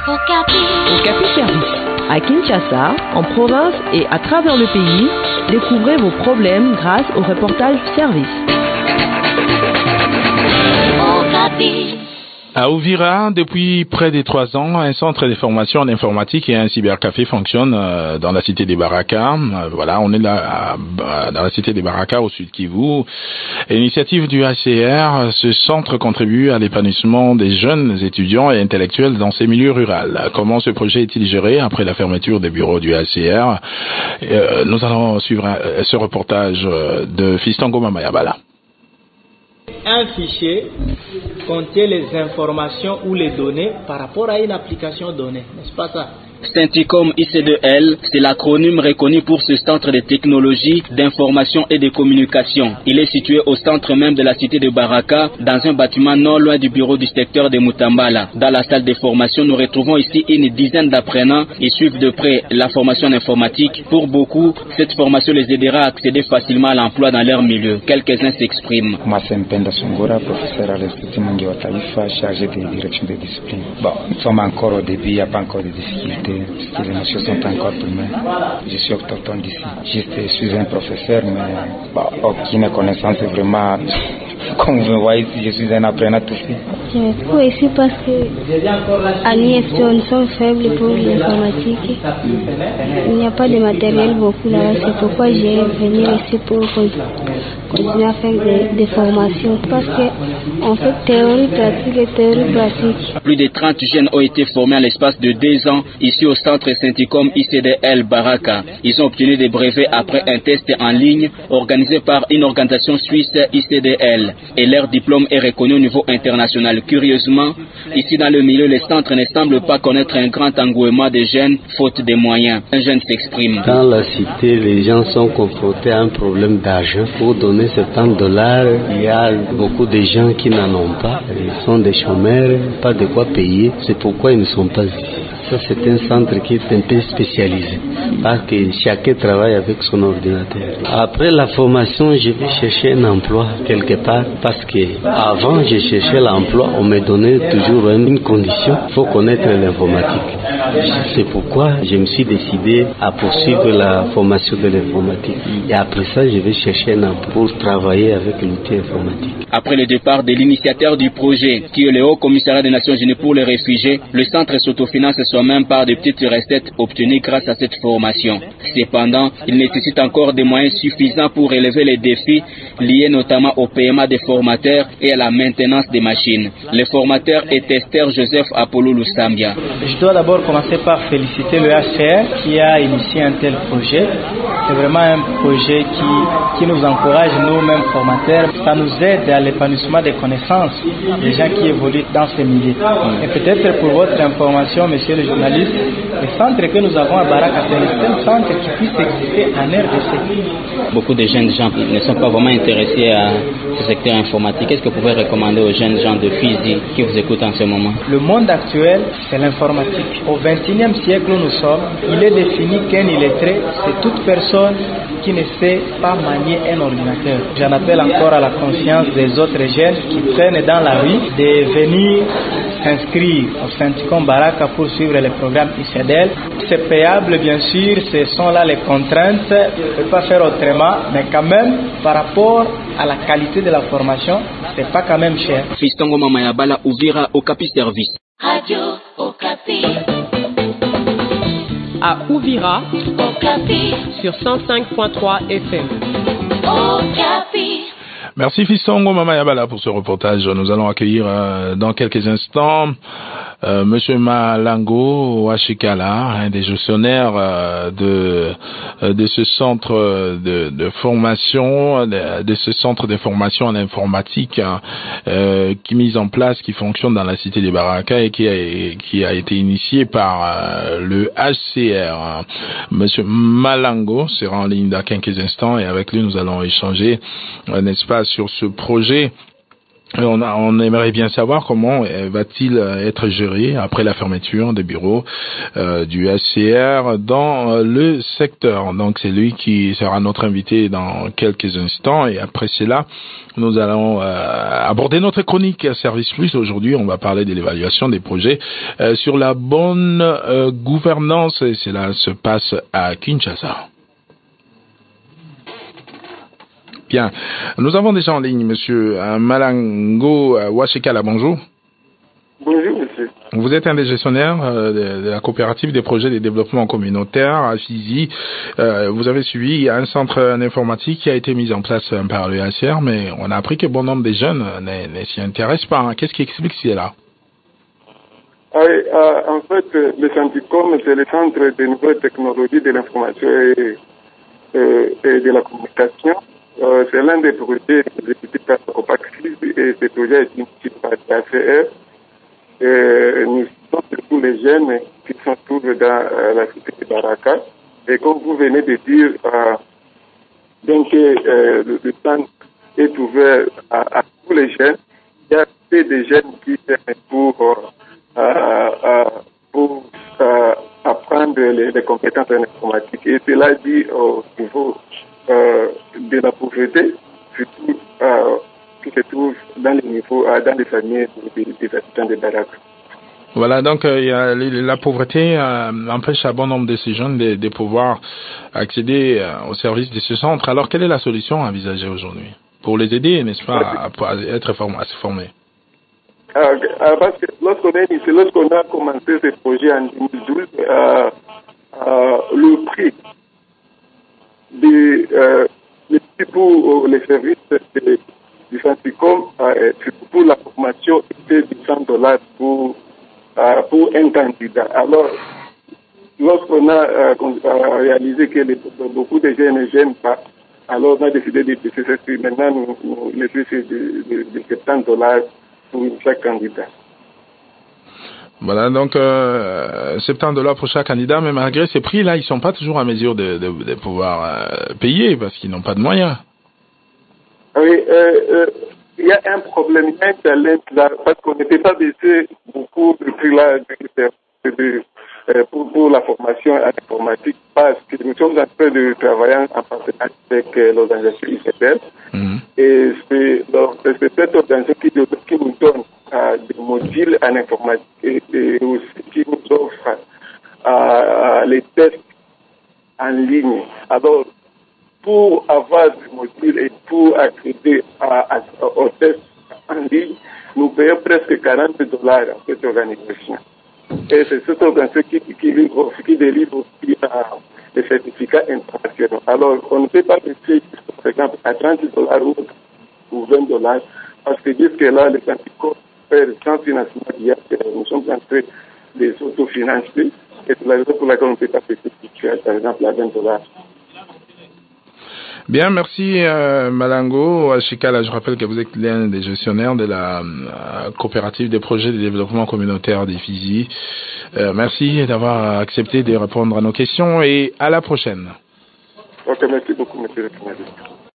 Okapi Service. À Kinshasa, en province et à travers le pays, découvrez vos problèmes grâce au reportage Service. À Uvira, depuis près de 3 ans, un centre de formation en informatique et un cybercafé fonctionnent dans la cité des Baraka. Voilà, on est là dans la cité des Baraka au sud Kivu. À l'initiative du HCR, ce centre contribue à l'épanouissement des jeunes étudiants et intellectuels dans ces milieux ruraux. Comment ce projet est-il géré après la fermeture des bureaux du HCR? Nous allons suivre ce reportage de Fiston Goma Mayabala. Un fichier contient les informations ou les données par rapport à une application donnée, n'est-ce pas ça? Centicom IC2L, c'est l'acronyme reconnu pour ce centre de technologie, d'information et de communication. Il est situé au centre même de la cité de Baraka, dans un bâtiment non loin du bureau du secteur de Mutambala. Dans la salle de formation, nous retrouvons ici une dizaine d'apprenants. Ils suivent de près la formation en informatique. Pour beaucoup, cette formation les aidera à accéder facilement à l'emploi dans leur milieu. Quelques-uns s'expriment. Moi, c'est Mpenda Songora, professeur à l'Institut Mungi wa Taifa, chargé de direction des disciplines. Bon, nous sommes encore au début, il n'y a pas encore de difficultés. Parce que les notions sont encore primaires. Je suis autochtone d'ici. Je suis un professeur, mais aucune connaissance vraiment. Comme vous voyez ici, je suis un apprenant tout de suite. Je me trouve ici parce que à l'IFT, nous sommes faibles pour l'informatique. Il n'y a pas de matériel beaucoup là. C'est pourquoi j'ai venu ici pour continuer à faire des formations. Parce qu'on fait théorie pratique et théorie pratique. Plus de 30 jeunes ont été formés à l'espace de 2 ans ici au centre Centicom ICDL Baraka. Ils ont obtenu des brevets après un test en ligne organisé par une organisation suisse ICDL. Et leur diplôme est reconnu au niveau international. Curieusement, ici dans le milieu, les centres ne semblent pas connaître un grand engouement des jeunes, faute de moyens. Un jeune s'exprime. Dans la cité, les gens sont confrontés à un problème d'argent. Pour donner $70, il y a beaucoup de gens qui n'en ont pas. Ils sont des chômeurs, pas de quoi payer. C'est pourquoi ils ne sont pas ici. Ça, c'est un centre qui est un peu spécialisé, parce que chacun travaille avec son ordinateur. Après la formation, je vais chercher un emploi quelque part, parce que avant, je cherchais l'emploi, on me donnait toujours une condition, il faut connaître l'informatique. C'est pourquoi je me suis décidé à poursuivre la formation de l'informatique. Et après ça, je vais chercher un emploi pour travailler avec l'outil informatique. Après le départ de l'initiateur du projet, qui est le Haut Commissariat des Nations Unies pour les réfugiés, le centre s'autofinance soi-même par de petites recettes obtenues grâce à cette formation. Cependant, il nécessite encore des moyens suffisants pour relever les défis liés notamment au paiement des formateurs et à la maintenance des machines. Le formateur est testeur Joseph Apollo Lusambia. Je dois d'abord commencer par féliciter le HCR qui a initié un tel projet. C'est vraiment un projet qui nous encourage, nous-mêmes formateurs. Ça nous aide à l'épanouissement des connaissances des gens qui évoluent dans ces milieux. Et peut-être pour votre information, monsieur le journaliste, le centre que nous avons à Baraka, c'est le seul centre qui puisse exister en RDC. Beaucoup de jeunes gens ne sont pas vraiment intéressés à ce secteur informatique. Qu'est-ce que vous pouvez recommander aux jeunes gens de Fizi qui vous écoutent en ce moment? Le monde actuel, c'est l'informatique. Au XXIe siècle où nous sommes, il est défini qu'un illettré, c'est toute personne qui ne sait pas manier un ordinateur. J'en appelle encore à la conscience des autres jeunes qui prennent dans la rue de venir s'inscrire au Centicom Baraka pour suivre les programmes ICDL. C'est payable, bien sûr, ce sont là les contraintes. On ne peut pas faire autrement, mais quand même, par rapport à la qualité de la formation, c'est pas quand même cher. Fiston Goma Mayabala, Uvira, Okapi Service. Radio Okapi. À Uvira, Okapi. sur 105.3 FM. Okapi. Merci Fiston Goma Mayabala pour ce reportage. Nous allons accueillir dans quelques instants Monsieur Malango Washikala, un des gestionnaires de ce centre de formation, de ce centre de formation en informatique qui est mis en place, qui fonctionne dans la cité des Baraka et qui a été initié par le HCR. Monsieur Malango sera en ligne dans quelques instants et avec lui nous allons échanger, n'est-ce pas, sur ce projet On aimerait bien savoir comment va-t-il être géré après la fermeture des bureaux du HCR dans le secteur. Donc c'est lui qui sera notre invité dans quelques instants et après cela nous allons aborder notre chronique Service Plus. Aujourd'hui on va parler de l'évaluation des projets sur la bonne gouvernance et cela se passe à Kinshasa. Bien, nous avons déjà en ligne Monsieur Malango Washikala, bonjour. Bonjour monsieur. Vous êtes un des gestionnaires de la coopérative des projets de développement communautaire à Fizi. Vous avez suivi un centre informatique qui a été mis en place par le HCR, mais on a appris que bon nombre de jeunes ne s'y intéressent pas. Qu'est-ce qui explique cela? En fait, le Centicom, c'est le centre de nouvelles technologies de l'information et de la communication. C'est l'un des projets exécutés par Copaxis et ce projet est initié par l'ACR. Nous sommes tous les jeunes qui sont tous dans la cité de Baraka. Et comme vous venez de dire, donc le centre est ouvert à tous les jeunes. Il y a des jeunes qui viennent pour apprendre les compétences en informatique. Et cela dit au niveau de la pauvreté, surtout qui se trouve dans les niveaux, dans les familles des habitants de Barak. Voilà, donc la pauvreté empêche à bon nombre de ces jeunes de pouvoir accéder aux services de ce centre. Alors, quelle est la solution envisagée aujourd'hui pour les aider, n'est-ce pas, à se former? Parce que lorsqu'on a commencé ce projet en 2012, le prix pour les services du Centicom pour la formation était de $100 pour un candidat. Alors, lorsqu'on a réalisé que beaucoup de jeunes ne gênent pas, alors on a décidé de baisser ce prix. Maintenant, le prix c'est de $70 pour chaque candidat. Voilà, donc $70 pour chaque candidat, mais malgré ces prix-là, ils sont pas toujours en mesure de pouvoir payer parce qu'ils n'ont pas de moyens. Oui, il y a un problème, il y a un challenge là, parce qu'on ne peut pas baisser beaucoup de prix là pour la formation en informatique, parce que nous sommes en train de travailler en partenariat avec l'organisation ICPL. Et c'est cette organisation qui nous donne des modules en informatique et aussi qui nous offre les tests en ligne. Alors, pour avoir des modules et pour accéder aux tests en ligne, nous payons presque $40 à cette organisation. Et c'est cette organisation qui délivre aussi des certificats internationaux. Alors, on ne peut pas baisser, par exemple, à $30 ou $20, parce que jusque-là, les Centicom fait sans financement direct. Nous sommes en train de les autofinancer. Et c'est la raison pour laquelle on ne peut pas baisser, par exemple, à $20. Bien, merci Malango Washikala. Je rappelle que vous êtes l'un des gestionnaires de la coopérative des projets de développement communautaire des Fizi. Merci d'avoir accepté de répondre à nos questions et à la prochaine. Ok, merci beaucoup, monsieur le journaliste.